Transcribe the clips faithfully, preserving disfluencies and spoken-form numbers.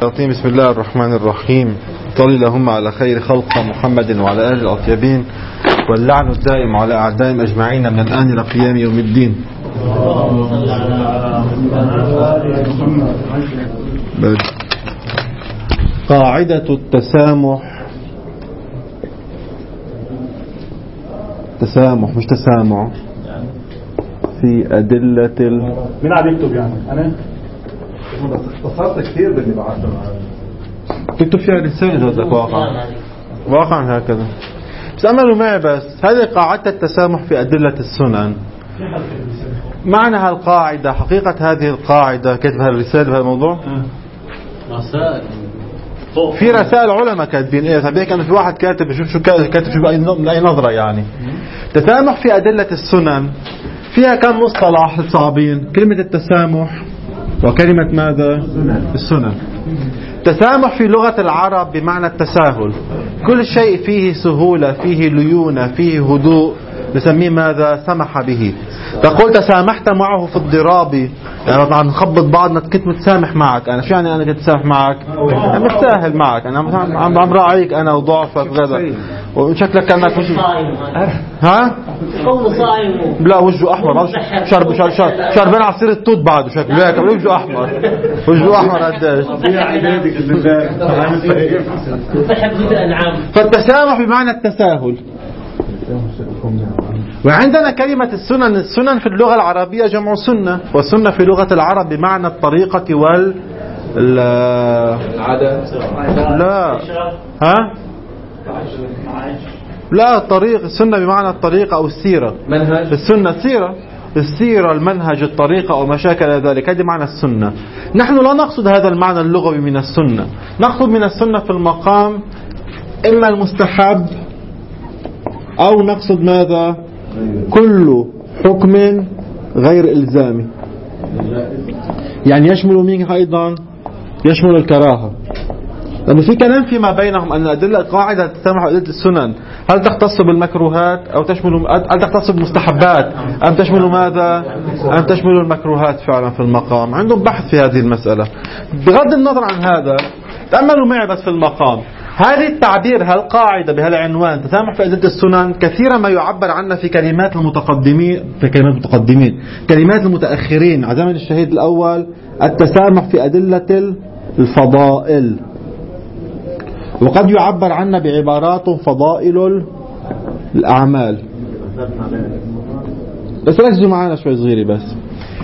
بسم الله الرحمن الرحيم. صل اللهم على خير خلق محمد وعلى آله الأطيبين، واللعن الدائم على أعدائهم أجمعين من الآن إلى قيام يوم الدين. قاعدة التسامح، تسامح مش تسامع، في أدلة ال... مين عم يكتب يعني؟ أنا اختصرت كثير باللي بعته. تكتب فيها رسالة هذا واقع واقعا هكذا. بس أملوا معي بس هذه قاعدة التسامح في أدلة السنن. معنى هالقاعدة، حقيقة هذه القاعدة كتبها الرسالة بهذا الموضوع. رسائل في رسائل علماء كاتبين ايه، طب هيك أنا في واحد كاتب شوف شو كاتب شو بأي من أي نظرة يعني. تسامح في أدلة السنن فيها كم مصطلح صعبين، كلمة التسامح وكلمة ماذا؟ السنن. تسامح في لغة العرب بمعنى التساهل، كل شيء فيه سهولة، فيه ليونة، فيه هدوء، نسميه ماذا؟ سمح به. تقول تسامحت معه في الضراب، يعني عم نخبط بعضنا، كنت متسامح معك. أنا شو يعني أنا كنت متسامح معك؟ أنا متساهل معك، أنا عم عم راعيك أنا وضعفك وكذا، وشكلك كأنك مش ها؟ لا وجهه أحمر، شرب شرب شرب شربين عصير التوت بعده شكله هيك، وجهه أحمر، وجهه أحمر قديش. فالتسامح بمعنى التساهل. وعندنا كلمة السنن، السنن في اللغة العربية جمع سنة، والسنة في لغة العرب بمعنى الطريقة وال العادة. لا ها لا الطريق، السنة بمعنى الطريقة أو السيرة. منهج السنة سيرة، السيرة، المنهج، الطريقة أو ما شاكل ذلك، هذا معنى السنة. نحن لا نقصد هذا المعنى اللغوي من السنة، نقصد من السنة في المقام إما المستحب أو نقصد ماذا؟ كل حكم غير إلزامي، يعني يشمل مين أيضا؟ يشمل الكراهة. لأنه في كلام فيما بينهم أن الأدلة قاعدة تسامح أدلة السنن هل تختص بالمكروهات أو تشمل، هل تختص بالمستحبات أم تشمل ماذا؟ أم تشمل المكروهات فعلا في المقام. عندهم بحث في هذه المسألة. بغض النظر عن هذا تأملوا معي بس في المقام، هذه التعبير هالقاعدة بهالعنوان تسامح في أدلة السنن كثيرا ما يعبر عنها في كلمات المتقدمين، في كلمات المتقدمين كلمات المتأخرين على زمن الشهيد الأول، التسامح في أدلة الفضائل، وقد يعبر عنها بعبارات فضائل الأعمال. بس ركزوا معنا شوي صغيرة بس،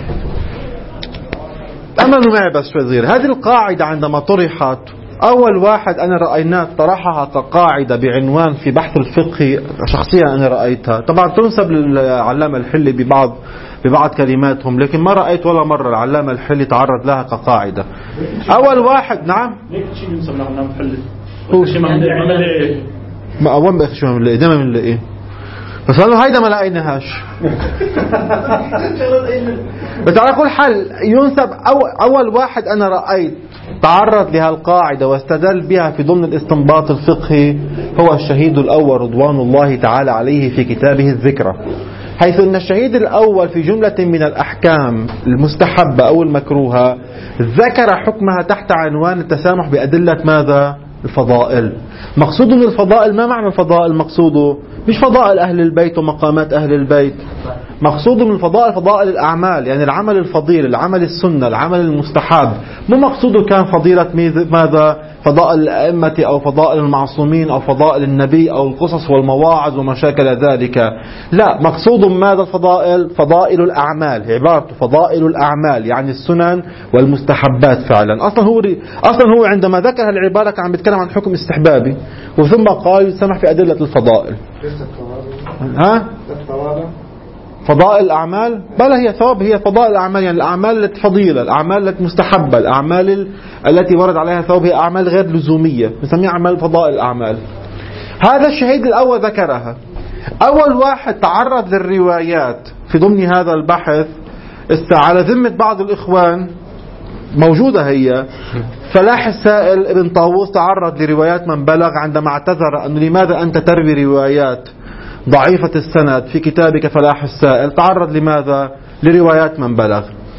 أمنوا معي بس شوي صغيرة. هذه القاعدة عندما طرحت أول واحد أنا رأيناه طرحها كقاعدة بعنوان في بحث الفقه، شخصيا أنا رأيتها، طبعا تنسب للعلامة الحلي ببعض ببعض كلماتهم، لكن ما رأيت ولا مرة العلامة الحلي تعرض لها كقاعدة. أول واحد نعم ليك شيء ينسب للعلامة الحلي هو شيء ما عمل ايه؟ ما أول ما شو من دائما من ايه، بس قالوا هيدا ما لقيناهاش. بس على كل حال ينسب أو أول واحد أنا رأيت تعرض لهالقاعدة واستدل بها في ضمن الاستنباط الفقهي هو الشهيد الأول رضوان الله تعالى عليه في كتابه الذكرى، حيث أن الشهيد الأول في جملة من الأحكام المستحبة أو المكروهة ذكر حكمها تحت عنوان التسامح بأدلة ماذا؟ الفضائل. مقصود من الفضائل، ما معنى الفضائل؟ مقصوده مش فضائل أهل البيت ومقامات أهل البيت، مقصود من الفضائل فضائل الأعمال، يعني العمل الفضيل، العمل السنة، العمل المستحب. مو مقصوده كان فضيلة ماذا؟ فضائل الأئمة أو فضائل المعصومين أو فضائل النبي أو القصص والمواعظ وما شاكل ذلك، لا، مقصود ماذا؟ الفضائل، فضائل الأعمال، عبارته فضائل الأعمال يعني السنن والمستحبات فعلا. أصلا هو أصلا هو عندما ذكر العبارة كان عم يتكلم عن حكم استحبابي، وثم قال يسمح في أدلة الفضائل. ها؟ فضائل الأعمال بل هي ثواب، هي فضائل الأعمال، يعني الأعمال التي فضيلة، الأعمال التي مستحبة، الأعمال التي ورد عليها ثواب هي أعمال غير لزومية، نسميها أعمال فضائل الأعمال. هذا الشهيد الأول ذكرها. أول واحد تعرض للروايات في ضمن هذا البحث على ذمة بعض الإخوان، موجودة هي، فلاح السائل ابن طاووس تعرض لروايات من بلغ عندما اعتذر أنه لماذا أنت تروي روايات ضعيفة السند في كتابك فلاح السائل، تعرض لماذا؟ لروايات من بلغ.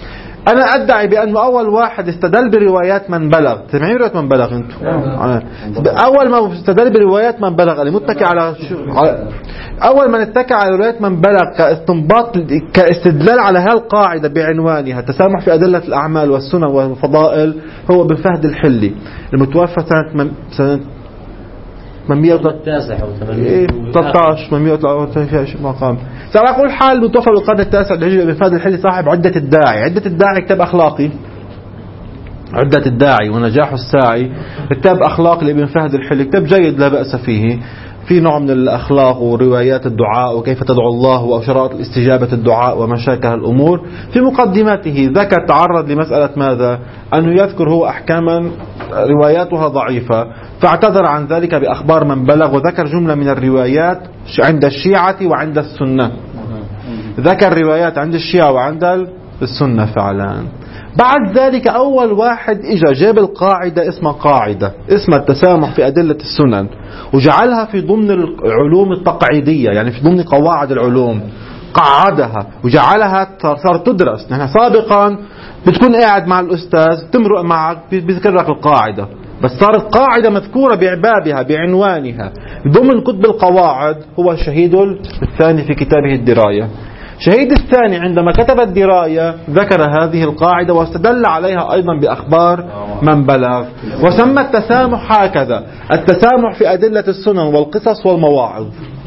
أنا أدعي بأنه أول واحد استدل بروايات من بلغ. سمعين روايات من بلغ أنتم؟ أول ما استدل بروايات من بلغ اللي متكي على أول من اتكى على روايات من بلغ كاستنباط كاستدلال على هالقاعدة بعنوانها التسامح في أدلة الأعمال والسنن والفضائل هو ابن فهد الحلي المتوفى سنة سنة ثمانمئة وثلاثة عشر ثمانمئة وثلاثة مقام. على كل حال متوفى بالقرن التاسع الهجري ابن فهد الحلي صاحب عدة الداعي. عدة الداعي كتاب أخلاقي. عدة الداعي ونجاح الساعي كتاب أخلاق لابن فهد الحلي، كتاب جيد لا بأس فيه، في نوع من الأخلاق وروايات الدعاء وكيف تدعو الله وشرائط استجابة الدعاء ومشاكل الأمور. في مقدمته ذكر تعرض لمسألة ماذا؟ أنه يذكر هو أحكاما رواياتها ضعيفة فاعتذر عن ذلك بأخبار من بلغ، وذكر جملة من الروايات عند الشيعة وعند السنة. ذكر روايات عند الشيعة وعند السنة فعلا. بعد ذلك أول واحد إجا جاب القاعدة اسمها قاعدة اسمها التسامح في أدلة السنن وجعلها في ضمن العلوم التقعيدية، يعني في ضمن قواعد العلوم، قعدها وجعلها صار تدرس. نحن سابقا بتكون قاعد مع الأستاذ تمرق معك بيذكر لك القاعدة، بس صارت قاعدة مذكورة بعبابها بعنوانها ضمن كتب القواعد. هو الشهيد الثاني في كتابه الدراية. شهيد الثاني عندما كتب الدراية ذكر هذه القاعدة واستدل عليها أيضا بأخبار من بلغ، وسمى التسامح هكذا: التسامح في أدلة السنن والقصص والمواعظ.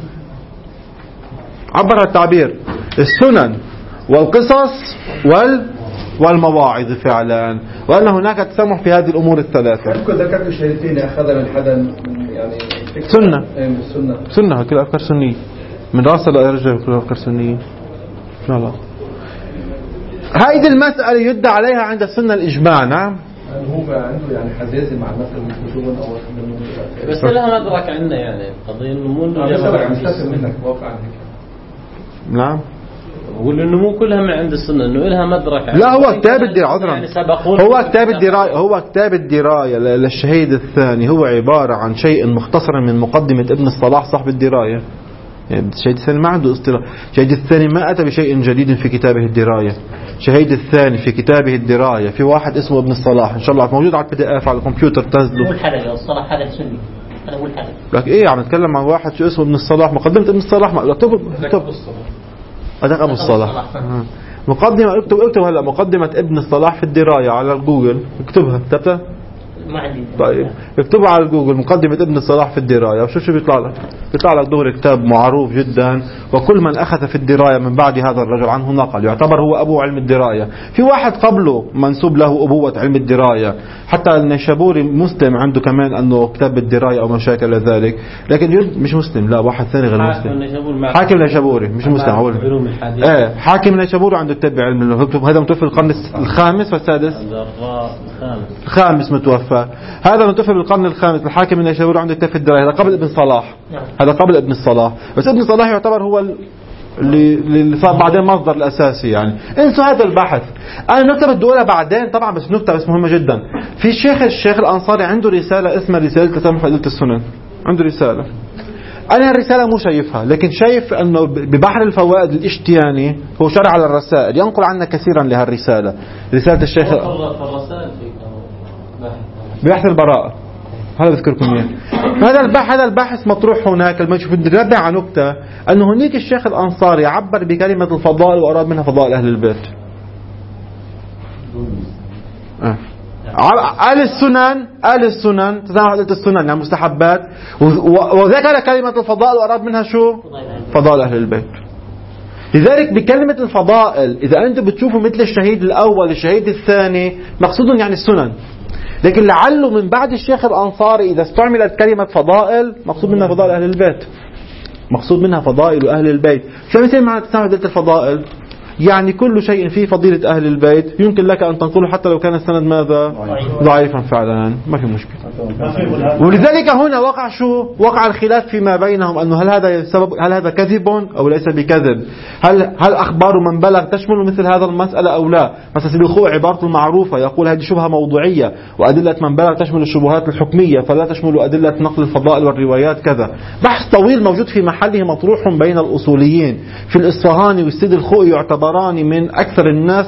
عبر التعبير السنن والقصص وال والمواعظ فعلا، وأن هناك تسامح في هذه الأمور الثلاثة. ذكرت الشهيدين أخذ من حدا يعني سنة سنة سنة كل أفكار سنية من رأس الرجل كل أفكار سنية. لا لا هذه المسألة يدعى عليها عند السنة الإجماع. نعم هو عنده يعني حزازي مع الناس المسلمون أو بس لها مدرك عندنا يعني قضية النمو منك واقع عنك. نعم بقول انه مو كلها من عند السنة، انه لها مدرك. لا هو كتاب الدراية يعني هو كتاب الدراية هو كتاب الدراية للشهيد الثاني هو عبارة عن شيء مختصر من مقدمة ابن الصلاح صاحب الدراية. يعني الشهيد الثاني ما عنده اصطلاح. الشهيد الثاني ما أتى بشيء جديد في كتابه الدراية. الشهيد الثاني في كتابه الدراية في واحد اسمه ابن الصلاح إن شاء الله موجود على البي دي اف على الكمبيوتر تنزله. مو الحدث الصلاح هذا سني. أنا أقول حدث. لك إيه عم نتكلم عن واحد شو اسمه ابن الصلاح. مقدمة ابن الصلاح ما اكتب اكتب أدق أبو الصلاح. مقدمة اكتب اكتب هلا مقدمة ابن الصلاح في الدراية على الجوجل اكتبها كتبتها. ما عندي. طيب اكتبوا على الجوجل مقدمة ابن الصلاح في الدراية وشو شو بيطلع لك. بيطلع لك دغري كتاب معروف جدا، وكل من أخذ في الدراية من بعد هذا الرجل عنه نقل، يعتبر هو أبو علم الدراية. في واحد قبله منسوب له أبوة علم الدراية، حتى النيشابوري مسلم عنده كمان أنه كتاب الدراية أو ما شاكل ذلك، لكن مش مسلم. لا واحد ثاني غير مسلم. حاكم النيشابوري مش مسلم. هو ايه حاكم النيشابوري عنده كتاب علم. هذا متوفى القرن الخامس والسادس. الخامس متوفى. هذا متوفى بالقرن الخامس. الحاكم النيشابوري عنده كتاب الدراية. هذا قبل ابن صلاح. هذا قبل ابن الصلاح، بس ابن صلاح يعتبر هو اللي اللي صار بعدين مصدر الأساسي. يعني انسوا هذا البحث. أنا نكتب الدولة بعدين طبعا، بس نكتب بس مهمة جدا. في الشيخ الشيخ الأنصاري عنده رسالة اسمها رسالة تسامح في أدلة السنن. عنده رسالة أنا الرسالة مو شايفها، لكن شايف أنه ببحر الفوائد الاشتياني هو شرح على الرسائل ينقل عنا كثيرا لهالرسالة. رسالة الشيخ بحث البراءة هذا بذكركم اياه. هذا البحث هذا البحث مطروح هناك. لما نشوف نرجع على نكتة أنه هنيك الشيخ الأنصاري عبر بكلمة الفضائل وأراد منها فضائل أهل البيت. آه. آل السنن آل السنن تسامح أدلة السنن يعني مستحبات، وذكر كلمة الفضائل وأراد منها شو؟ فضائل أهل البيت. لذلك بكلمة الفضائل إذا أنتم بتشوفوا مثل الشهيد الأول الشهيد الثاني مقصود يعني السنن، لكن لعله من بعد الشيخ الأنصاري إذا استعملت كلمة فضائل مقصود منها فضائل أهل البيت. مقصود منها فضائل أهل البيت. شو مثل معنى تسامح أدلة الفضائل؟ يعني كل شيء فيه فضيلة أهل البيت يمكن لك أن تنقله حتى لو كان السند ماذا؟ ضعيفا فعلا، ما في مشكلة. ولذلك هنا وقع شو؟ وقع الخلاف فيما بينهم أنه هل هذا سبب هل هذا كذب أو ليس بكذب؟ هل هل أخبار من بلغ تشمل مثل هذا المسألة أو لا؟ مثلا سيد الخوئي عبارته المعروفة يقول هذه شبهة موضوعية، وأدلة من بلغ تشمل الشبهات الحكمية فلا تشمل أدلة نقل الفضائل والروايات كذا. بحث طويل موجود في محله مطروح بين الأصوليين. في الإصفهاني والسيد الخوئي يعتبران من أكثر الناس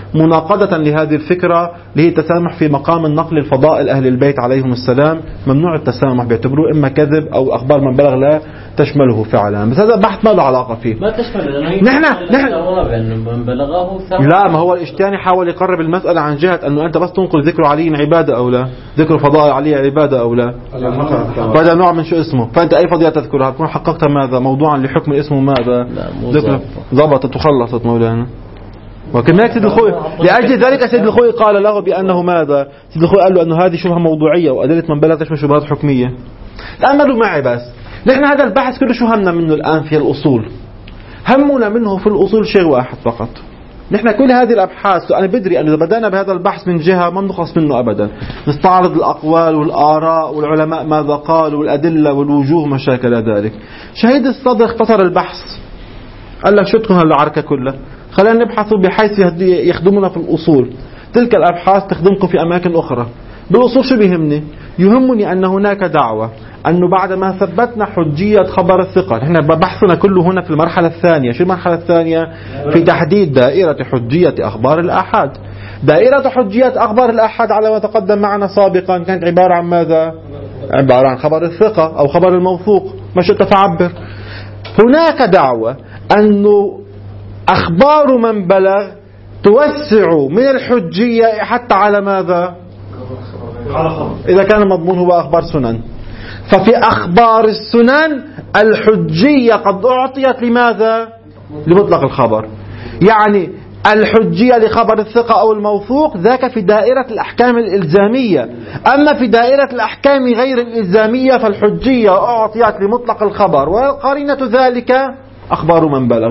مناقضة لهذه الفكرة اللي هي التسامح في مقام النقل الفضائل أهل البيت عليهم السلام. ممنوع التسامح، بيعتبروه إما كذب أو أخبار من بلغ لا تشمله فعلا. بس هذا بحث ما له علاقة فيه. ما تشمل نحن نحن من بلغه لا، ما هو الإشتاني حاول يقرب المسألة عن جهة أنه أنت بس تنقل ذكر علي عبادة أو لا، ذكر فضائل علي عبادة أو لا، فهذا نوع من شو اسمه. فأنت أي فضيلة تذكرها تكون حققت ماذا موضوعا لحكم اسمه ماذا ذكر ضبطت وخلصت مولانا. وكذلك سيد الخوي لأجل ذلك سيد الخوي قال له بأنه ماذا، سيد الخوي قال له أنه هذه شبهة موضوعية وأدلة من بلغ تشمل شبهات حكمية. تأملوا معي بس، نحن هذا البحث كله شو همنا منه الآن في الأصول؟ همنا منه في الأصول شيء واحد فقط. نحن كل هذه الأبحاث أنا بدري أن إذا بدأنا بهذا البحث من جهة ما نخلص منه أبدا، نستعرض الأقوال والآراء والعلماء ماذا قالوا والأدلة والوجوه ما شاكل ذلك. شهيد الصدر اختصر البحث، قال لك شو تكون هالعركة كلها، خلينا نبحثوا بحيث يخدمنا في الأصول. تلك الأبحاث تخدمكم في أماكن أخرى. بالأصول شو بيهمني؟ يهمني أن هناك دعوة أنه بعد ما ثبتنا حجية خبر الثقة، نحن بحثنا كله هنا في المرحلة الثانية. شو المرحلة الثانية؟ في تحديد دائرة حجية أخبار الآحاد. دائرة حجية أخبار الآحاد على ما تقدم معنا سابقا كانت عبارة عن ماذا؟ عبارة عن خبر الثقة أو خبر الموثوق، ما شئت فعبر. هناك دعوة أنه أخبار من بلغ توسع من الحجية حتى على ماذا؟ إذا كان المضمون هو أخبار سنن، ففي أخبار السنن الحجية قد أعطيت لماذا؟ لمطلق الخبر. يعني الحجية لخبر الثقة أو الموثوق ذاك في دائرة الأحكام الإلزامية. أما في دائرة الأحكام غير الإلزامية فالحجية أعطيت لمطلق الخبر، وقرينة ذلك أخبار من بلغ.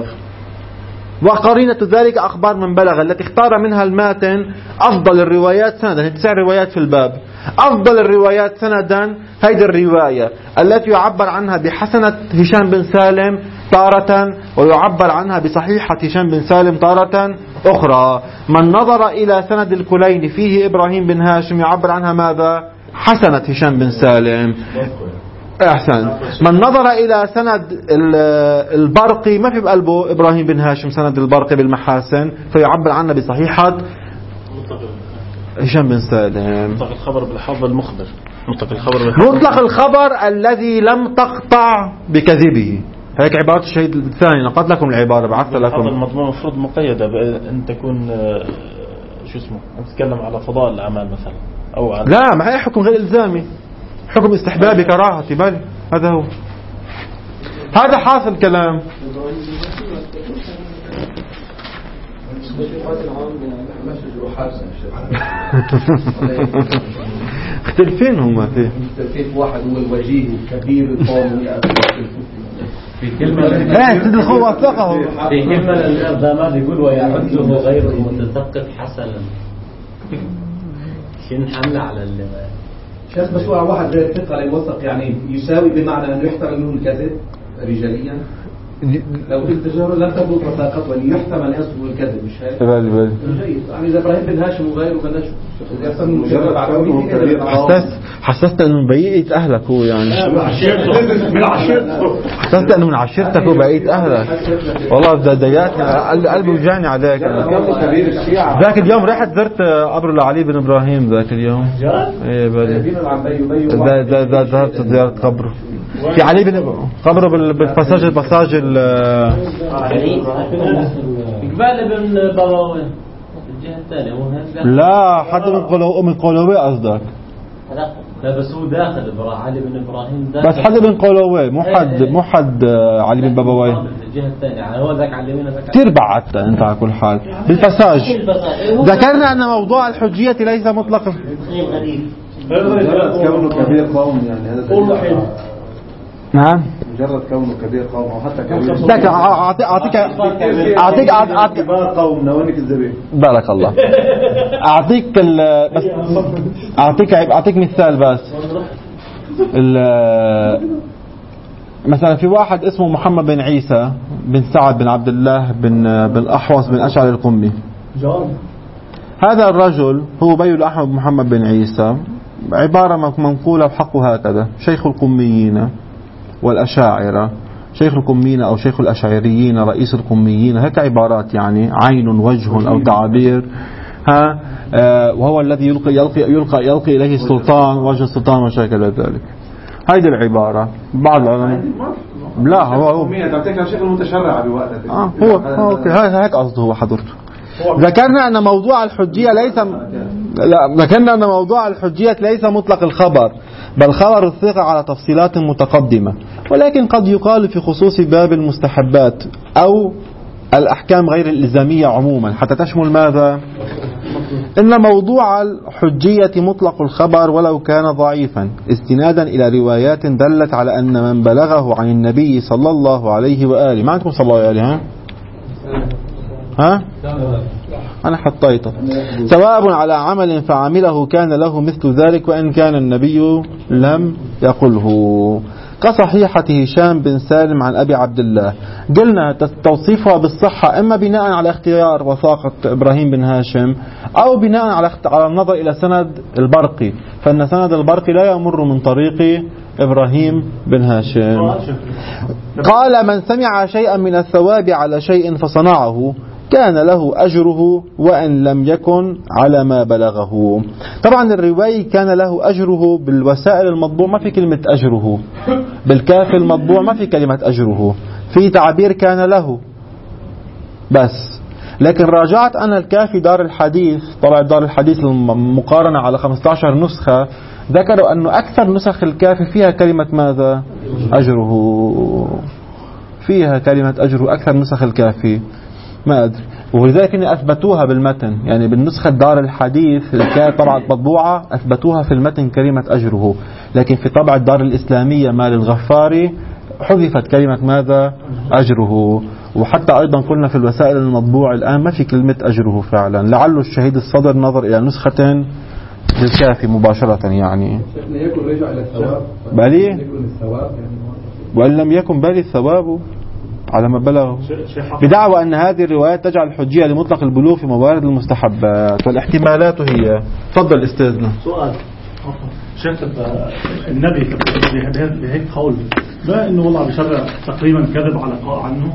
وقرينة ذلك أخبار من بلغ التي اختار منها الماتن أفضل الروايات سندا. تسع روايات في الباب، أفضل الروايات سندا هيدي الرواية التي يعبر عنها بحسنة هشام بن سالم تارة، ويعبر عنها بصحيحة هشام بن سالم تارة أخرى. من نظر إلى سند الكلين فيه إبراهيم بن هاشم يعبر عنها ماذا؟ حسنة هشام بن سالم. أحسن. من نظر إلى سند البرقي ما في بقلبه إبراهيم بن هاشم سند البرقي بالمحاسن، فيعبر عنها بصحيحة هشام بن سالم. مطلق الخبر بالحظ المخبر، مطلق الخبر مطلق الخبر الذي لم تقطع بكذبه. هيك عبارة الشهيد الثاني. نقلت لكم العبارة بعثت لكم. هذا المضمون المفروض مقيدة بأن تكون شو اسمه نتكلم على فضائل الأعمال مثلا أو على لا، ما هي حكم غير إلزامي، حكم استحبابي كراهتي، بل هذا هو. هذا حاصل كلام. اختلفين هما فيه. كيف واحد هو الوجيه الكبير القوم في كلمة ايه سيد الخوة وثقه في كلمة الأرضامات يقول ويعده غير المتثقف حسنا. شين حملة على اللي شايف بس واحد زي الثقة الموثق يعني يساوي بمعنى أنه يحتمل منه الكذب رجاليا. لو قلت جاره لا تضبط وثاقته أن يحتمل أصله الكذب مش هيك. بالي بالي. يعني إذا إبراهيم بن هاشم وغيره بلاش. حسست حسست انه بقيت اهلك هو يعني. من عشيرته. حسست انه من عشيرتك هو بقيت اهلك. والله ضايقتني قلبي وجعني عليك. ذاك اليوم رحت زرت قبر لعلي بن ابراهيم ذاك اليوم. ايه بالي. ذهبت زيارة قبره. في علي بن قبره بالباساج الباساج ال قبال بن باباوي الجهة الثانية مو هذا. لا حتى من قلو من قلوي قصدك. لا بس هو داخل علي بن ابراهيم داخل. بس حد من قلوي مو حد مو حد علي بن باباوي. الجهة الثانية يعني هو ذاك على اليمين ذاك. كثير بعدت انت على كل حال بالباساج. ذكرنا ان موضوع الحجية ليس مطلقا. غريب. كونه كبير قوم يعني هذا. نعم. مجرد كونه كبير قوم أو حتى كبير. لك أعطيك أعطيك أعطيك أعطيك كبار قوم نوانك الزبيب. بارك الله. أعطيك ال بس أعطيك أعطيك مثال بس. مثلا في واحد اسمه محمد بن عيسى بن سعد بن عبد الله بن بن الأحوص بن أشعري القمي. هذا الرجل هو بي الأحمد محمد بن عيسى، عبارة منقولة بحقه هكذا: شيخ القميين والأشاعرة، شيخ القميين أو شيخ الأشعريين، رئيس القميين، هيك عبارات يعني عين وجه أو تعابير. ها آه وهو الذي يلقي يلقي يلقى يلقي إليه السلطان، وجه السلطان وشكل ذلك. هيدي العبارة. بعض العلماء لا هو هو شيخ المتشرع بوقتها. آه هو اوكي هيك قصده هو حضرته. ذكرنا أن موضوع الحجية ليس لا ذكرنا أن موضوع الحجية ليس مطلق الخبر، بل خبر الثقة على تفصيلات متقدمة، ولكن قد يقال في خصوص باب المستحبات أو الأحكام غير الإلزامية عموما حتى تشمل ماذا؟ إن موضوع الحجية مطلق الخبر ولو كان ضعيفا، استنادا إلى روايات دلت على أن من بلغه عن النبي صلى الله عليه وآله. ما عندكم صلى الله عليه ها؟ ها؟ أنا حطيته. سواء على عمل فعمله كان له مثل ذلك وإن كان النبي لم يقله، كصحيحة هشام بن سالم عن أبي عبد الله. قلنا توصيفها بالصحة إما بناء على اختيار وثاقة إبراهيم بن هاشم أو بناء على على النظر إلى سند البرقي، فإن سند البرقي لا يمر من طريق إبراهيم بن هاشم. قال من سمع شيئا من الثواب على شيء فصنعه كان له أجره وإن لم يكن على ما بلغه. طبعا الرواية كان له أجره بالوسائل المطبوع ما في كلمة أجره، بالكاف المطبوع ما في كلمة أجره، في تعبير كان له بس. لكن راجعت أنا الكافي دار الحديث، طلع دار الحديث المقارنة على خمسة عشر نسخة، ذكروا أنه أكثر نسخ الكافي فيها كلمة ماذا؟ أجره، فيها كلمة أجره أكثر نسخ الكافي، ما أدري. ولذلك إن أثبتوها بالمتن، يعني بالنسخة دار الحديث اللي كانت طبعة مطبوعة أثبتوها في المتن كلمة أجره، لكن في طبعة الدار الإسلامية مال الغفاري حذفت كلمة ماذا؟ أجره. وحتى أيضا قلنا في الوسائل المطبوعة الآن ما في كلمة أجره فعلا، لعل الشهيد الصدر نظر إلى نسخة بالكافي مباشرة يعني. يكون رجع إلى الثواب بالي وإن لم يكن بالي الثواب على ما بلغ، بدعوى أن هذه الروايات تجعل الحجية لمطلق البلوغ في موارد المستحبات والاحتمالات هي. تفضل استاذنا. سؤال شيخ النبي بهيك قول لا انه والله بشرع تقريبا كذب على قاء عنه.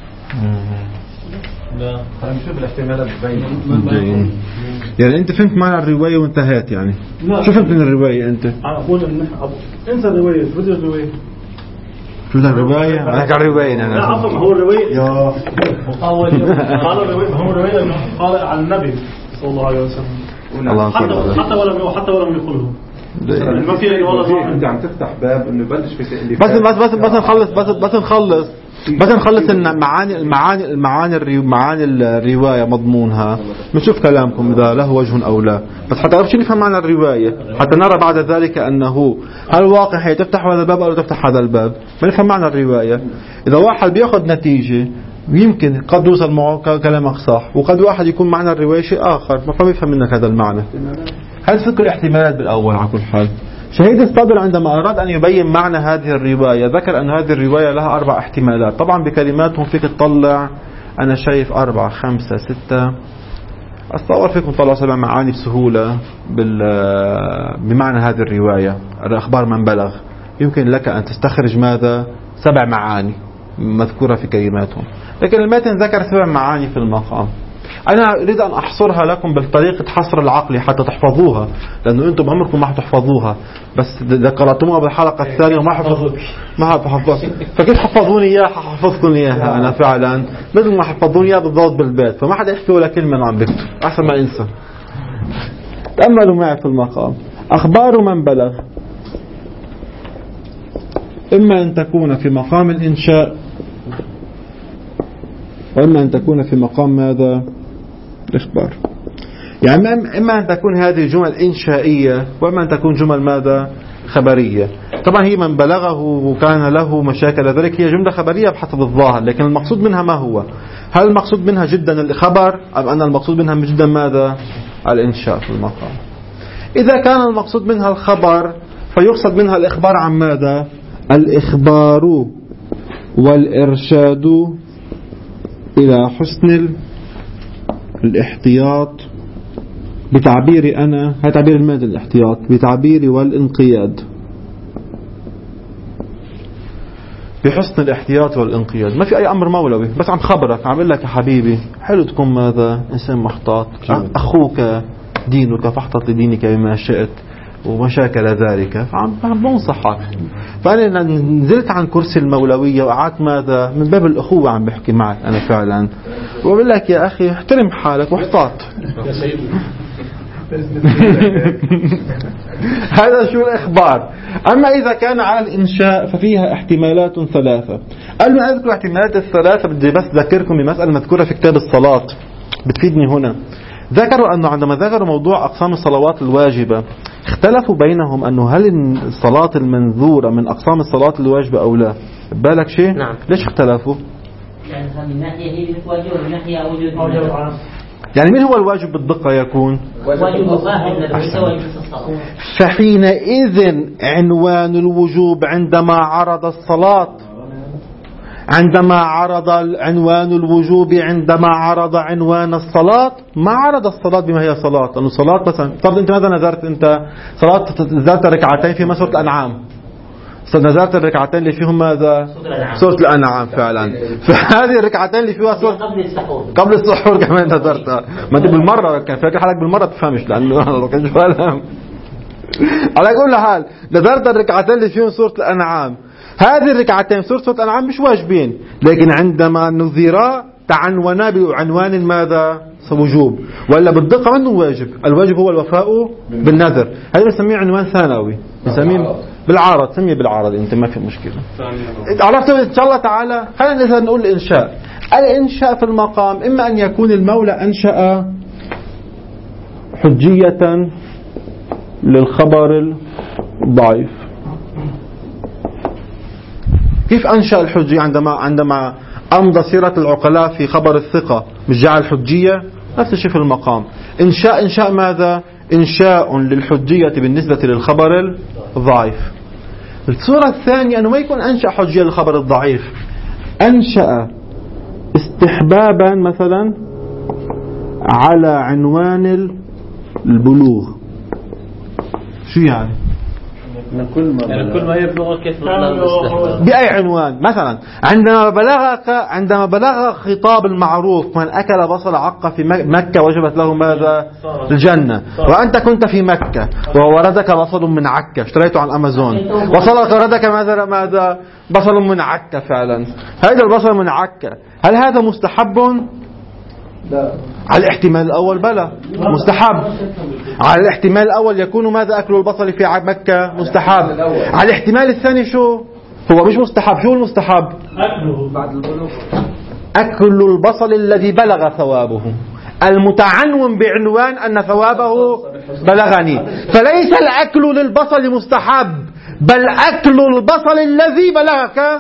لا خلينا نشوف الاحتمالات باينه. يعني انت فهمت معنى الرواية وانتهيت يعني؟ شو فهمت من الرواية انت؟ انا اقول ان انسى الرواية، بدي الرواية. شو ذا الرواية؟ أنا على الرواية أنا. لا عفوا هو الرواية. يا مقاول. قال الرواية هو الرواية إنه قال عن النبي صلى الله عليه وسلم. حتى حتى ولم حتى ولم يقوله. ما في والله أنت عم تفتح باب إنه يبلش في تأليف. بس بس بس بس نخلص بس بس نخلص بس نخلص إن معاني المعاني المعاني الري معاني الرواية مضمونها بنشوف كلامكم إذا له وجه أو لا، بس حتى نعرف شو نفهم معنى الرواية حتى نرى بعد ذلك أنه هل الواقع هي تفتح هذا الباب أو تفتح هذا الباب، بنفهم معنى الرواية. إذا واحد بيأخذ نتيجة يمكن قد يوصل معه كلامك صح، وقد واحد يكون معنى الرواية شيء آخر ما بيفهم منك هذا المعنى. هل فكر الاحتمالات بالأول على كل حال. شهيد الصدر عندما أراد أن يبين معنى هذه الرواية ذكر أن هذه الرواية لها أربع احتمالات، طبعا بكلماتهم فيك تطلع أنا شايف أربعة خمسة ستة، أتصور فيكم تطلعوا سبع معاني بسهولة بمعنى هذه الرواية. أخبار من بلغ يمكن لك أن تستخرج ماذا؟ سبع معاني مذكورة في كلماتهم، لكن المتن ذكر سبع معاني في المقام. أنا أريد أن أحصرها لكم بالطريقة حصر العقلي حتى تحفظوها، لأنه أنتم عمركم ما حتحفظوها، بس إذا قرأتموها بالحلقة الثانية وما حفظوا ما حفظوا فكيف حفظوني إياها حفظكم إياها أنا فعلا مثل ما حفظوني إياها بالضبط بالبيت، فما حدا يحكي ولا كلمة عم بكتب أحسن ما إنسى. تأملوا معي في المقام. أخبار من بلغ إما أن تكون في مقام الإنشاء وإما أن تكون في مقام ماذا؟ الإخبار. يعني إما أن تكون هذه جمل إنشائية وإما أن تكون جمل ماذا؟ خبرية. طبعا هي من بلغه وكان له مشاكل ذلك هي جملة خبرية بحسب الظاهر، لكن المقصود منها ما هو؟ هل المقصود منها جدا الخبر أم أن المقصود منها جدا ماذا؟ الإنشاء في المقام. إذا كان المقصود منها الخبر فيقصد منها الإخبار عن ماذا؟ الإخبار والإرشاد إلى حسن الاحتياط بتعبير أنا، هذا تعبير الماذا الاحتياط بتعبير والانقياد. بحسن الاحتياط والانقياد. ما في أي أمر مولوي، بس عم خبرك، عم بقول لك يا حبيبي حلو تكون ماذا إنسان محتاط، أخوك دينك فاحتط لدينك بما شئت وما شاكل ذلك، فعم بنصحك. فأنا نزلت عن كرسي المولوية وقعدت ماذا من باب الأخوة عم بحكي معك أنا فعلا، وبقول لك يا أخي احترم حالك واحتاط. هذا شو الإخبار. أما إذا كان على الإنشاء ففيها احتمالات ثلاثة. قبل ما أذكر احتمالات الثلاثة بدي بس ذكركم بمسألة مذكورة في كتاب الصلاة بتفيدني هنا. ذكروا أنه عندما ذكروا موضوع أقسام الصلوات الواجبة اختلفوا بينهم أنه هل الصلاة المنذورة من أقسام الصلاة الواجبة أو لا. بالك شيء؟ نعم. ليش اختلفوا؟ يعني من ناحية هي واجب ومن ناحية وجود. يعني مين هو الواجب بالدقة يكون؟ واجب واحد ليس واجب الصلاة. فحينئذ عنوان الوجوب عندما عرض الصلاة، عندما عرض عنوان الوجوب عندما عرض عنوان الصلاة ما عرض الصلاة بما هي صلاة. لأنه الصلاة مثلا طب أنت ماذا نذرت؟ أنت صلاة نذرت ركعتين في سورة الأنعام، نذرت الركعتين اللي فيهم ماذا؟ سورة الأنعام فعلا. فهذه الركعتين اللي فيها سورة قبل السحور قبل السحور كمان نذرتها. ما أنت بالمرة كان فاكر حالك بالمرة تفهمش لأنه ما كانش فاهم. على كل حال نذرت الركعتين اللي فيهم سورة الأنعام. هذه الركعتين سورة الأنعام مش واجبين، لكن عندما نذرا تعنونا بعنوان ماذا؟ وجوب. ولا بالدقة منه واجب. الواجب هو الوفاء بالنذر. هذا بنسميه عنوان ثانوي، بنسميه بالعارض. سميه بالعارض انت ما في مشكلة. عرفت ان شاء الله تعالى. خلينا مثلا نقول الانشاء. الانشاء في المقام اما ان يكون المولى انشأ حجية للخبر الضعيف. كيف أنشأ الحجية؟ عندما عندما أمضى سيرة العقلاء في خبر الثقة مش جعل حجية. نفس الشيء في المقام. إنشاء إنشاء ماذا؟ إنشاء للحجية بالنسبة للخبر الضعيف. الصورة الثانية أنه ما يكون أنشأ حجية للخبر الضعيف، أنشأ استحبابا مثلا على عنوان البلوغ. شو يعني؟ كل ما يعني كل ما يبلغ كيف بأي عنوان؟ مثلا عندما بلغك عندما بلغ خطاب المعروف من أكل بصل عقة في مكة وجبت له ماذا؟ الجنة. وأنت كنت في مكة ووردك بصل من عكا اشتريته عن أمازون، وصلك وردك ماذا ماذا؟ بصل من عكا. فعلا هذا البصل من عكا هل هذا مستحب؟ لا. على الاحتمال الأول بلى مستحب. على الاحتمال الأول يكون ماذا؟ أكل البصل في مكة مستحب. على الاحتمال الثاني شو؟ هو مش مستحب. شو المستحب؟ أكله بعد البلوغ. أكل البصل الذي بلغ ثوابه، المتعنون بعنوان أن ثوابه بلغني. فليس الأكل للبصل مستحب، بل أكل البصل الذي بلغك.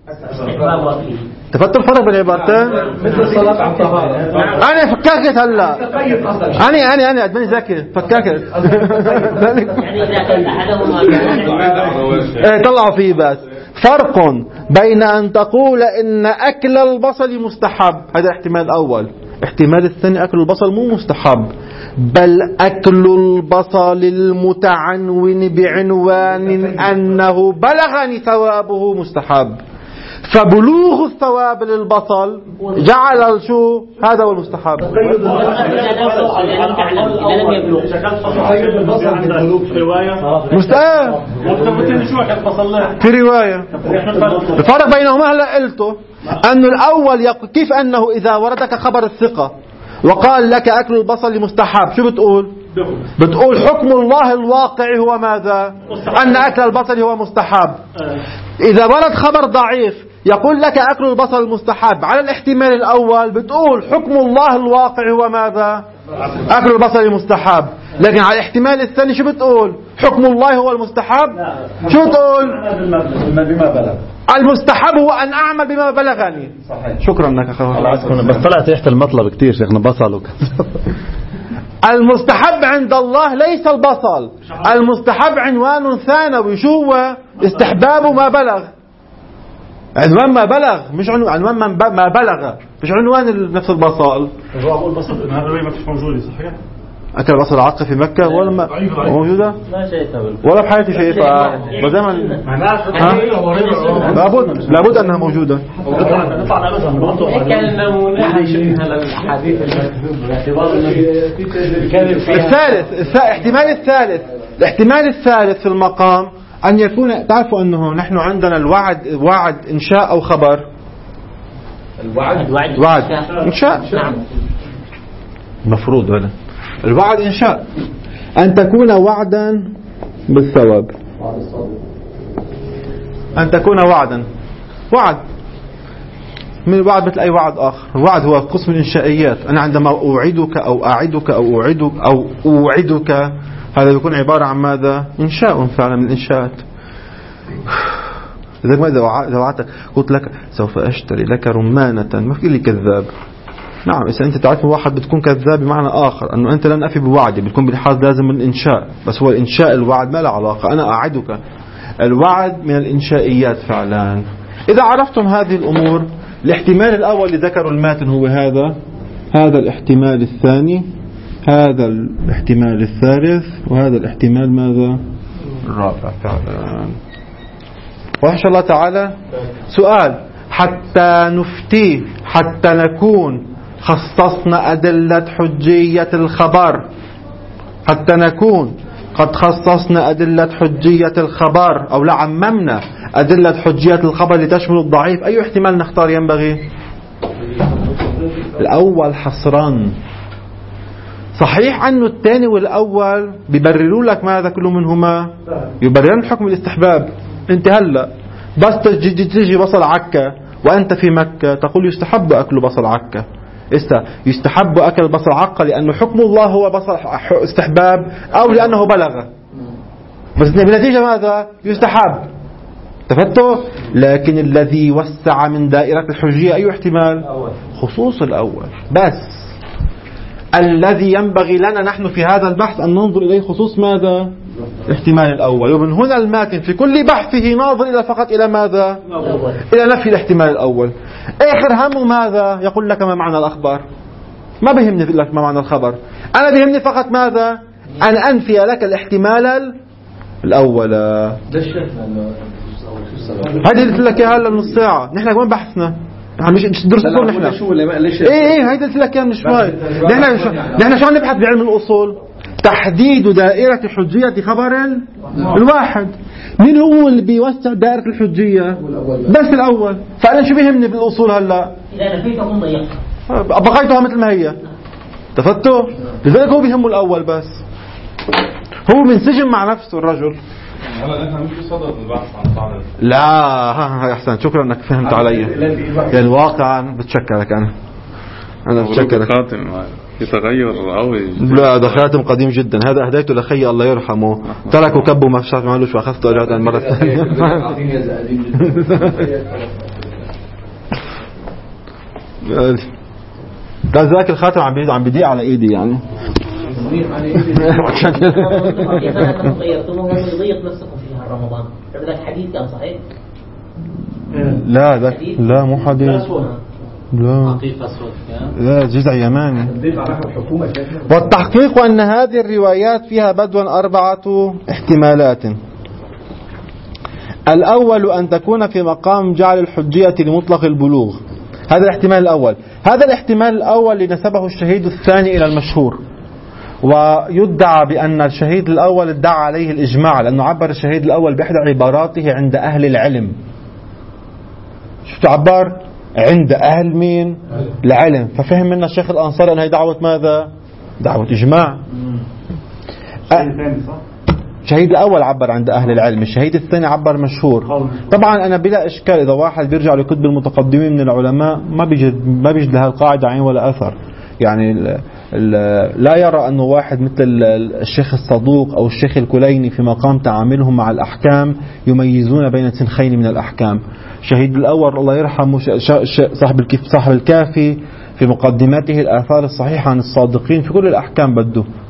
تفتر الفرق بين العبارتين؟ مثل الصلاة على الطهارة. أنا فكاكت هلا. أنا أنا أنا أدمني ذكي فكاكت. يعني إذا كان أحدهما إيه طلعوا فيه. بس فرق بين أن تقول إن أكل البصل مستحب، هذا احتمال أول. احتمال الثاني أكل البصل مو مستحب، بل أكل البصل المتعنون بعنوان أنه بلغني ثوابه مستحب. فبلوغ الثواب للبصل جعل شو؟ هذا هو المستحب. مستحب في رواية. الفرق بينهما هلا قلته أن الأول يقول كيف أنه إذا وردك خبر الثقة وقال لك أكل البصل مستحب شو بتقول؟ بتقول حكم الله الواقع هو ماذا؟ أن أكل البصل هو مستحب. إذا ورد خبر ضعيف يقول لك أكل البصل مستحب، على الاحتمال الأول بتقول حكم الله الواقع هو ماذا؟ أكل البصل مستحب. لكن على الاحتمال الثاني شو بتقول؟ حكم الله هو المستحب. شو تقول؟ بما بلغ. المستحب هو أن أعمل بما بلغني. صحيح. شكرا لك أخوة. بس طلعت ريحة المطلب كتير شيخنا بصل. المستحب عند الله ليس البصل. المستحب عنوان ثانوي. شو هو؟ استحباب ما بلغ. عنوان ما بلغ مش عنوان ما بلغ، مش عنوان نفس البصل. هو أقول بصل إن هذا ما فيش موجود صحيح. أكل بصل عقة في مكة ولا ما موجودة ما شايفها ولا بحياتي شايفها ودائما لابد لابد أنها موجودة. الثالث الاحتمال الثالث الاحتمال الثالث في المقام أن يكون، تعرفوا أنه نحن عندنا الوعد وعد إنشاء أو خبر. الوعد وعد إنشاء نعم. مفروض هذا الوعد إنشاء أن تكون وعدا بالثواب، أن تكون وعدا وعد من الوعد مثل أي وعد آخر. الوعد هو قسم الإنشائيات. أنا عندما أوعدك أو أعدك أو أوعدك أو أوعدك هذا يكون عبارة عن ماذا؟ إنشاء فعلا من الإنشاءات. إذا ما إذا وعدتك قلت لك سوف أشتري لك رمانة، ما في لي كذاب. نعم إذا أنت تعرف واحد بتكون كذاب بمعنى آخر، أنه أنت لن أفي بوعدي، بتكون بالحال لازم من الإنشاء، بس هو الإنشاء الوعد ما له علاقة. أنا أعدك، الوعد من الإنشائيات فعلا. إذا عرفتم هذه الأمور، الاحتمال الأول اللي ذكروا الماتن هو هذا، هذا الاحتمال الثاني، هذا الاحتمال الثالث، وهذا الاحتمال ماذا؟ الرابع فعلا. وإن شاء الله تعالى سؤال حتى نفتي، حتى نكون خصصنا أدلة حجية الخبر، حتى نكون قد خصصنا أدلة حجية الخبر أو لا عممنا أدلة حجية الخبر لتشمل الضعيف، أي احتمال نختار ينبغي؟ الأول حصرا. صحيح أنه الثاني والأول بيبرروا لك ماذا كل منهما؟ يبررون حكم الاستحباب. انت هلأ بس تجي, تجي بصل عكا وأنت في مكة تقول يستحب أكل بصل عكا، يستحب أكل بصل عكا لأنه حكم الله هو بصل استحباب أو لأنه بلغ، بس بنتيجة ماذا؟ يستحب. تفتوا؟ لكن الذي وسع من دائرة الحجية أي احتمال؟ خصوص الأول. بس الذي ينبغي لنا نحن في هذا البحث أن ننظر إليه خصوص ماذا؟ الاحتمال الأول. ومن هنا الماتن في كل بحثه ناظر إلى فقط إلى ماذا؟ إلى نفي الاحتمال الأول. آخر همه ماذا؟ يقول لك ما معنى الأخبار. ما بيهمني في لك ما معنى الخبر، أنا بيهمني فقط ماذا؟ أن أنفي لك الاحتمال الأول. هذه اللي قلت لك إياها هلا من نص ساعة. نحن كمان بحثنا عم ندرس اصول نحن. ايه ايه هيدا قلت لك اياها من شوي. نحن شو نحن شو عم نبحث بعلم الأصول؟ تحديد دائرة حجية خبر الواحد. مين هو اللي بيوسع دائرة الحجية؟ بس الأول. فأنا شو بيهمني بالأصول هلا؟ إذا نفيتها هم ضيقها بقيتها مثل ما هي. تفتوا؟ لذلك هو بيهمه الأول بس. هو منسجم مع نفسه الرجل. لا ها احسن، شكرا انك فهمت علي. يعني واقعا بتشكرك انا انا بتشكرك. يتغير قوي. لا ده خاتم قديم جدا، هذا اهديته لخي الله يرحمه، تركوا كبوا ما فشات معلوش واخذته رجعت المره الثانيه. ده ذاك الخاتم عم بيضيع عم بيضيع على ايدي يعني. غيرتموه يضيق نفسكم في شهر رمضان. هذا الحديث كان صحيح؟ لا ذاك لا مو حديث. لا لا جزء يماني. والتحقيق أن هذه الروايات فيها بدوا أربعة احتمالات. الأول أن تكون في مقام جعل الحجية لمطلق البلوغ، هذا الاحتمال الأول. هذا الاحتمال الأول لنسبه الشهيد الثاني إلى المشهور، ويدعى بأن الشهيد الأول ادعى عليه الإجماع، لأنه عبر الشهيد الأول بإحدى عباراته عند أهل العلم. شو تعبر؟ عند أهل مين؟ العلم. ففهم منا الشيخ الأنصاري أن هي دعوة ماذا؟ دعوة إجماع. الشهيد الأول عبر عند أهل العلم، الشهيد الثاني عبر مشهور. طبعا أنا بلا إشكال إذا واحد بيرجع لكتب المتقدمين من العلماء ما بيجد ما بيجد لها القاعدة عين ولا أثر. يعني ال ال لا يرى أنه واحد مثل الشيخ الصدوق أو الشيخ الكليني في مقام تعاملهم مع الأحكام يميزون بين سنخين من الأحكام. شهيد الأول الله يرحمه صاحب صاحب الكافي في مقدماته الآثار الصحيحة عن الصادقين في كل الأحكام بده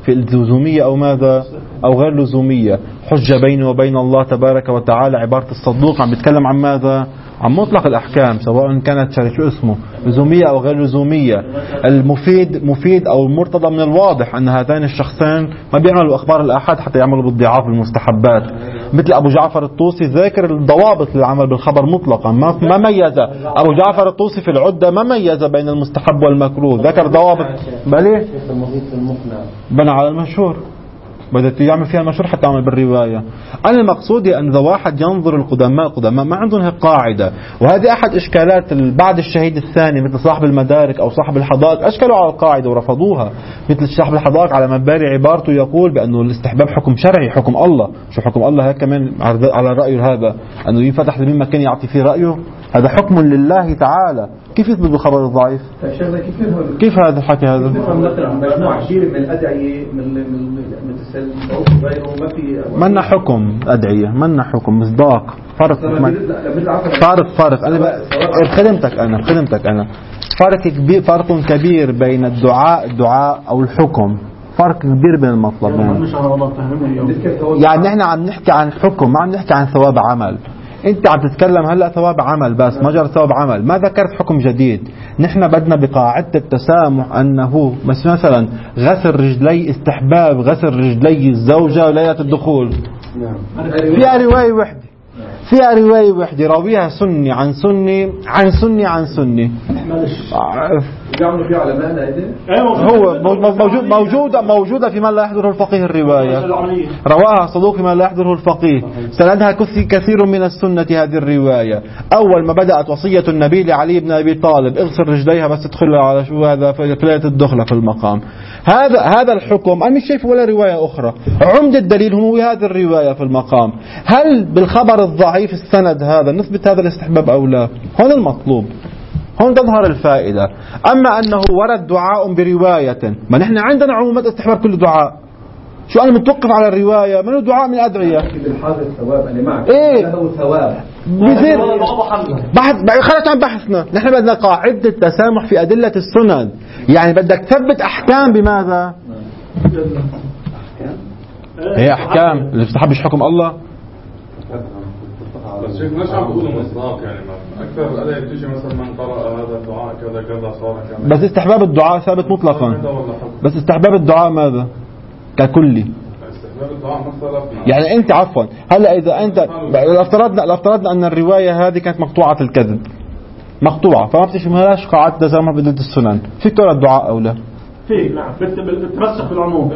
في اللزومية أو ماذا أو غير لزومية. حجة بيني وبين الله تبارك وتعالى، عبارة الصدوق عم بيتكلم عن ماذا؟ عن مطلق الأحكام سواء كانت شو اسمه لزومية أو غير لزومية. المفيد مفيد أو المرتضى من الواضح أن هذين الشخصين ما بيعملوا أخبار الآحاد حتى يعملوا بالضعاف المستحبات، مثل أبو جعفر الطوسي ذاكر الضوابط للعمل بالخبر مطلقا، ما ما ميز أبو جعفر الطوسي في العدة، ما ميز بين المستحب والمكروه، ذكر ضوابط. بلي بنى على المشهور، بدأت يعمل فيها المشهور حتى يعمل بالرواية. أنا المقصود أن إذا واحد ينظر القدماء القدماء ما عندهم قاعدة، وهذه أحد إشكالات بعد الشهيد الثاني مثل صاحب المدارك أو صاحب الحدائق، أشكلوا على القاعدة ورفضوها. مثل صاحب الحدائق على مباري عبارته يقول بأنه الاستحباب حكم شرعي، حكم الله. شو حكم الله؟ هيك كمان على الرأي هذا أنه ينفتح لمين ما كان يعطي فيه رأيه، هذا حكم لله تعالى. كيف يثبت بالخبر الضعيف؟ كيف هذا الحكي هذا؟ مجموعة كبيرة من الأدعية من من من غيره ما في منا حكم أدعية، منا حكم مصداق، فرق فرق فرق أنا خدمتك أنا خدمتك أنا فرق كبير، فرق كبير بين الدعاء الدعاء أو الحكم، فرق كبير بين المطلبين. يعني نحن عم نحكي عن حكم، ما عم نحكي عن ثواب عمل. انت عم تتكلم هلا ثواب عمل بس، ما جرى ثواب عمل، ما ذكرت حكم جديد. نحن بدنا بقاعدة التسامح انه مثلا غسل رجلي استحباب غسل رجلي الزوجة ليلة الدخول، فيها رواية وحدة، فيها رواية وحدة راويها سني عن سني عن سني عن سني. هو موجود موجودة موجودة في من لا يحضره الفقيه الرواية، رواها صدوق من لا يحضره الفقيه، سندها كثير من السنة. هذه الرواية أول ما بدأت وصية النبي لعلي بن أبي طالب اغسل رجليها بس تدخل على شو هذا في ليلة الدخلة في المقام، هذا هذا الحكم أنا مش شايف ولا رواية أخرى. عمدة الدليل هو هذه الرواية في المقام. هل بالخبر الضعيف السند هذا نثبت هذا الاستحباب أو لا؟ هون المطلوب، هون تظهر الفائدة. أما أنه ورد دعاء برواية، ما نحن عندنا عمومات استحباب كل دعاء، شو أنا متوقف على الرواية منه دعاء من الأدعية. إيه ثواب بيصير بحث خلت عن بحثنا. نحن بدنا قاعدة التسامح في أدلة السنن، يعني بدك تثبت أحكام بماذا؟ هي أحكام اللي بتستحبش حكم الله. بس شيخ مش عم بقوله مصداق، يعني أكثر الآية بتيجي مثلا من قرأ هذا الدعاء كذا كذا صار كذا، بس استحباب الدعاء ثابت مطلقا. بس استحباب الدعاء ماذا؟ ككلي. استحباب الدعاء مثلا يعني أنت عفوا هلا إذا أنت افترضنا افترضنا أن الرواية هذه كانت مقطوعة الكذب، مقطوعة، فما بتشملهاش قاعدة تسامح بدلة السنن، في ترى الدعاء أو لا؟ في نعم بتمسك بالعموم.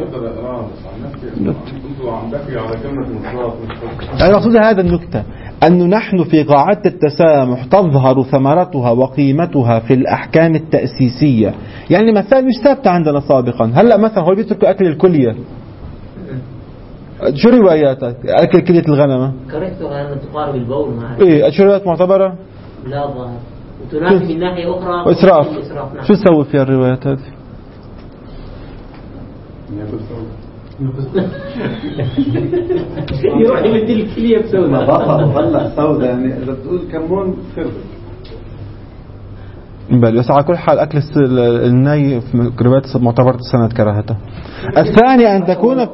أنا أقصد هذا النكتة، أنه نحن في قاعدة التسامح تظهر ثمرتها وقيمتها في الأحكام التأسيسية. يعني مثلا مش ثابتة عندنا سابقا، هلأ مثلا هو بيتركوا أكل الكلية، شو رواياتك؟ أكل كلية الغنمة كرهتها أن تقارب البول معها. إيه شو روايات معتبرة؟ لا ظاهر، وتنافي من ناحية أخرى وإسراف. شو تسوي فيها الروايات هذه؟ يروح يمد الكلية بسوداء بطلع سوداء، يعني إذا بتقول كمون فرد بل. بس على كل حال أكل الني في روايات معتبرة سنة كراهته. الثاني أن تكون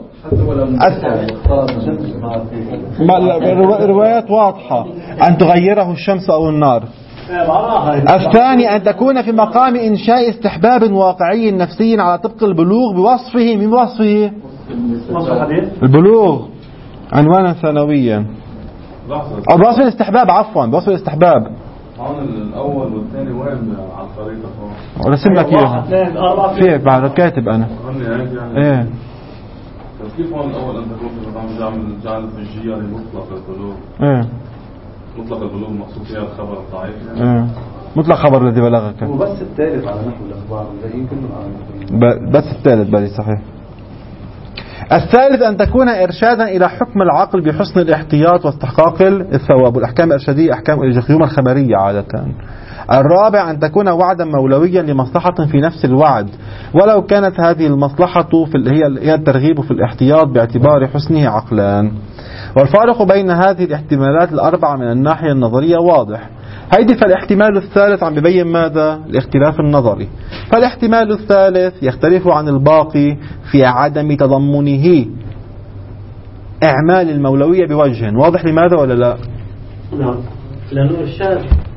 روايات واضحة أن تغيره الشمس أو النار. الثاني أن تكون في مقام إنشاء استحباب واقعي نفسي على طبق البلوغ بوصفه من وصفه البلوغ عنوانا ثانويا أو بوصف الاستحباب، عفوا بوصف الاستحباب. هون الأول والثاني وين على الخريطة فوق؟ ورسم لك إياها في بعد كاتب أنا. إيه بس كيف هون الأول أنت كنت عم تعمل جعل الفجية لمطلق البلوغ؟ إيه مطلق البلوغ مقصود فيها الخبر الضعيف يعني. إيه مطلق خبر الذي بلغك. وبس الثالث على نحو الأخبار يمكن بس الثالث بالي صحيح. الثالث أن تكون إرشادا إلى حكم العقل بحسن الاحتياط واستحقاق الثواب، والأحكام الإرشادية أحكام الجيوم الخبرية عادة. الرابع أن تكون وعدا مولويا لمصلحة في نفس الوعد، ولو كانت هذه المصلحة في هي الترغيب في الاحتياط باعتبار حسنه عقلان. والفارق بين هذه الاحتمالات الأربعة من الناحية النظرية واضح. هيدي فالاحتمال الثالث عم ببين ماذا؟ الاختلاف النظري. فالاحتمال الثالث يختلف عن الباقي في عدم تضمنه إعمال المولوية بوجه. واضح لماذا ولا لا؟ نعم، لأنه إرشاد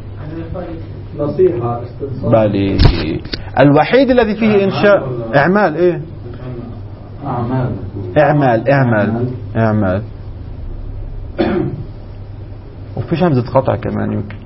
نصيحة بالي. الوحيد الذي فيه إنشاء إعمال إيه؟ أعمال إعمال إعمال إعمال وفيش همزة قطع كمان يمكن.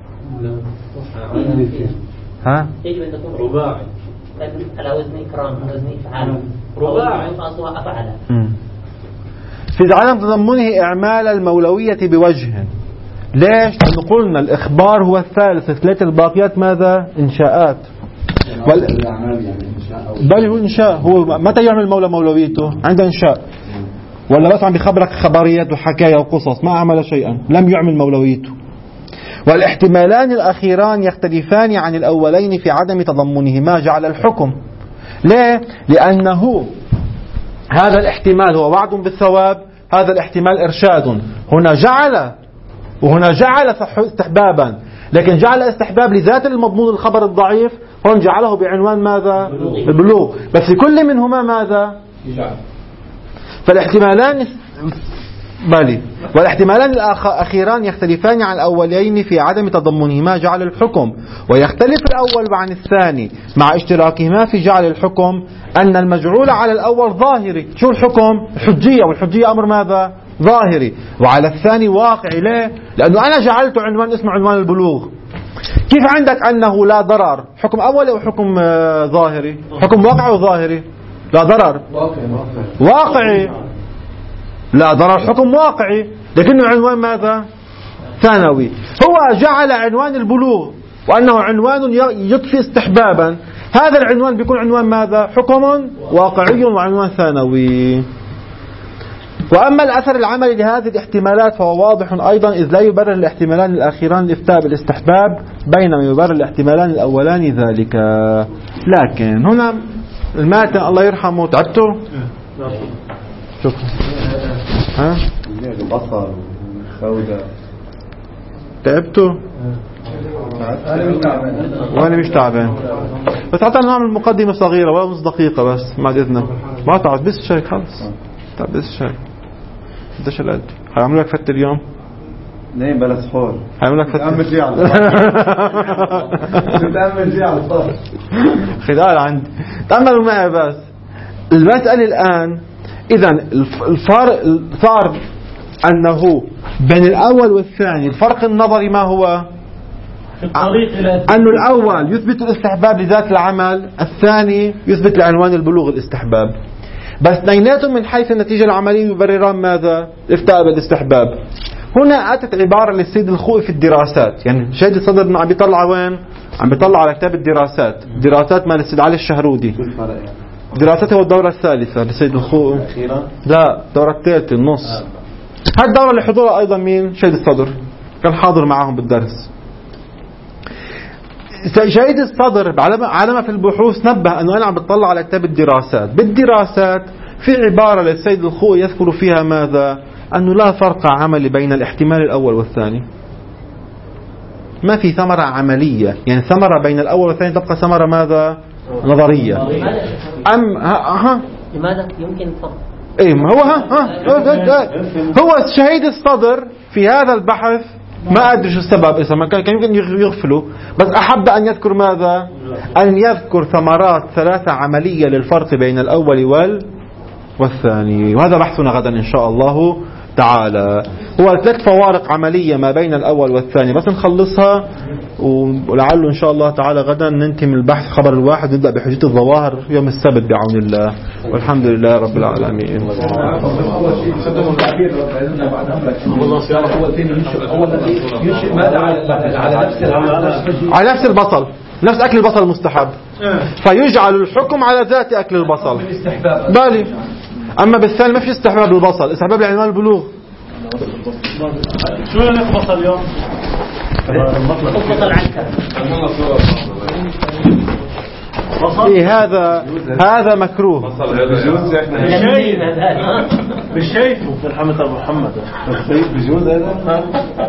ها؟ يجب أن تكون رباعي على وزن إكرام، وزن إفعال، رباعي فأصلها أفعل. في عدم تضمنه إعمال المولوية بوجه. ليش؟ لأنه قلنا الإخبار هو الثالث، ثلاث الباقيات ماذا؟ إنشاءات. وال... بل هو إنشاء. هو متى يعمل المولى مولويته؟ عند إنشاء. ولا بس عم بخبرك خبريات وحكاية وقصص، ما عمل شيئا، لم يعمل مولويته. والاحتمالان الأخيران يختلفان عن الأولين في عدم تضمنهما جعل الحكم. ليه؟ لأنه هذا الاحتمال هو وعد بالثواب، هذا الاحتمال إرشاد. هنا جعل وهنا جعل استحبابا، لكن جعل استحباب لذات المضمون الخبر الضعيف، هون جعله بعنوان ماذا؟ البلوغ. بس في كل منهما ماذا؟ فالاحتمالان بالي والاحتمالان الأخيران يختلفان عن الأولين في عدم تضمنهما جعل الحكم. ويختلف الأول عن الثاني مع اشتراكهما في جعل الحكم أن المجعول على الأول ظاهري. شو الحكم؟ الحجية، والحجية أمر ماذا؟ ظاهري. وعلى الثاني واقعي. ليه؟ لأنه أنا جعلته عنوان اسمه عنوان البلوغ. كيف عندك أنه لا ضرر؟ حكم أولي أو حكم ظاهري؟ حكم واقعي وظاهري. لا ضرر واقعي، لا ضرر حكم واقعي، لكنه عنوان ماذا؟ ثانوي. هو جعل عنوان البلوغ وأنه عنوان يضفي استحبابا، هذا العنوان بيكون عنوان ماذا؟ حكم واقعي وعنوان ثانوي. وأما الأثر العملي لهذه الاحتمالات فهو واضح أيضا، إذ لا يبرر الاحتمالان الأخيران الإفتاء بالاستحباب بينما يبرر الاحتمالان الأولان ذلك. لكن هنا الماتن الله يرحمه تعبتوا؟ شكرا. ها؟ البصل سوداء تعبتوا؟ وانا مش تعبان، بس حتى نعمل مقدمة صغيرة ولا نص دقيقة بس بعد إذنك. ما تعب بس شاي خلص. تعب بس شاي. ده شلال. هيعملوا لك فت اليوم؟ نايم بلا سحور. هيعملوا لك فت. تأمل جي على تأمل جي على الصف. خلال عندي. تأملوا معي بس. المسألة الآن إذا الفرق صار أنه بين الأول والثاني الفرق النظري ما هو؟ أن الأول يثبت الاستحباب لذات العمل، الثاني يثبت لعنوان البلوغ الاستحباب. بس اثنيناتهم من حيث النتيجة العملية يبرران ماذا؟ الافتاء بالاستحباب. هنا أتت عبارة للسيد الخوئي في الدراسات، يعني شهيد الصدر عم بيطلع وين؟ عم بيطلع على كتاب الدراسات، دراسات مال السيد علي الشهرودي. دراسته هو الدورة الثالثة للسيد الخوئي. لا الدورة الثالثة النص. هذه الدورة اللي حضورها أيضا مين؟ شهيد الصدر كان حاضر معهم بالدرس. شهيد الصدر علما في البحوث نبه أنه أنا عم بتطلع على كتاب الدراسات. بالدراسات في عبارة للسيد الخوئي يذكر فيها ماذا؟ أنه لا فرق عملي بين الاحتمال الأول والثاني. ما في ثمرة عملية، يعني ثمرة بين الأول والثاني تبقى ثمرة ماذا؟ نظرية. أم ها, ها لماذا يمكن الفرق؟ إيه ما هو ها, ها هو شهيد الصدر في هذا البحث ما أدري شو السبب، إذا ما كان يمكن يغفله، بس أحب أن يذكر ماذا؟ أن يذكر ثمرات ثلاثة عملية للفرق بين الأول وال والثاني، وهذا بحثنا غدا إن شاء الله تعالى. هو ثلاث فوارق عملية ما بين الأول والثاني، بس نخلصها ولعله إن شاء الله تعالى غدا ننتهي من البحث خبر الواحد ونبدأ بحجية الظواهر يوم السبت بعون الله، والحمد لله رب العالمين. على نفس البصل، نفس أكل البصل المستحب، فيجعل الحكم على ذات أكل البصل بالي. أما بالثاني ما في استحباب البصل، استحباب لعنوان البلوغ. شو يعني بصل اليوم؟ إيه هذا هذا مكروه. بالشيف بالحمد محمد. بجوز هذا